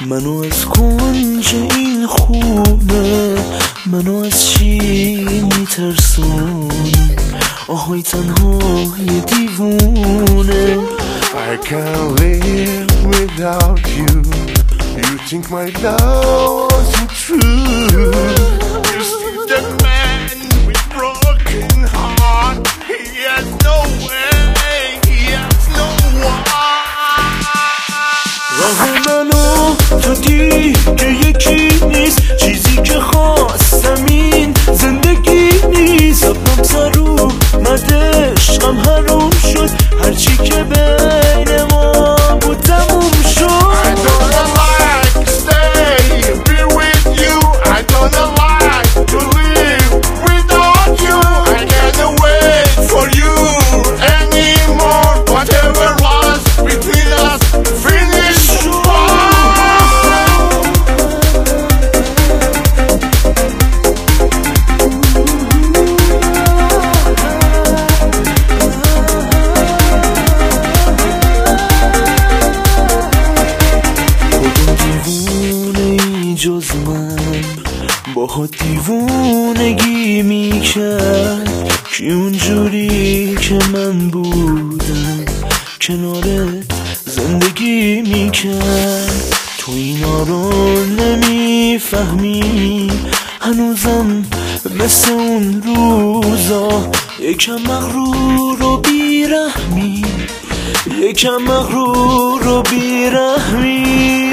منو از کنج این خونه، منو از چی میترسونی؟ آهای تنهای دیوونه. I can't live without you. You think my love wasn't true? You see that man with broken heart. He has no way, he has no one. راه منو تو دیگه یکی نیست، چیزی که خواستم این زندگی نیست. صبرم سر اومد، عشقم حروم شد، هرچی که بین ما بود تموم شد. I don't like to stay here with you. I don't like to live without you. I can't wait for you anymore. Whatever was between us, finish جز من با دیوونگی میکرد که اونجوری که من بودم کنارت زندگی میکرد. تو اینا رو نمیفهمی هنوزم مثل اون روزا، یکم مغرور و بیرحمی، یکم مغرور و بیرحمی.